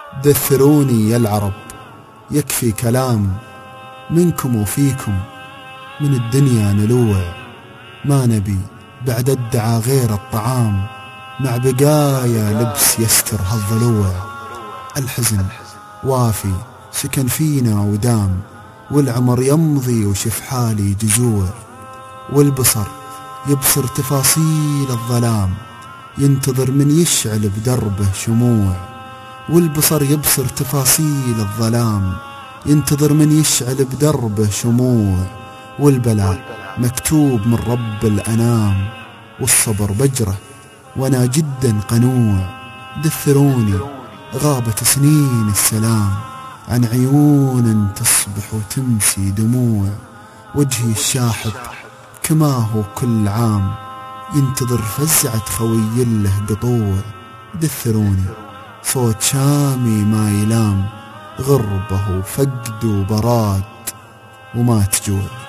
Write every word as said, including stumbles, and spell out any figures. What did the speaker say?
دثروني يا العرب يكفي كلام، منكم وفيكم من الدنيا نلوع، ما نبي بعد الدعا غير الطعام، مع بقايا لبس يستر هالضلوع. الحزن وافي سكن فينا ودام، والعمر يمضي وشف حالي جزوع، والبصر يبصر تفاصيل الظلام، ينتظر من يشعل بدربه شموع. والبصر يبصر تفاصيل الظلام، ينتظر من يشعل بدربه شموع. والبلاء مكتوب من رب الأنام، والصبر بجره وانا جدا قنوع. دثروني غابت سنين السلام، عن عيون تصبح وتمسي دموع. وجهي الشاحب كما هو كل عام، ينتظر فزعة خوي له قطوع. دثروني صوت شامي ما يلام، غربه فقد وبراد وما تجوع.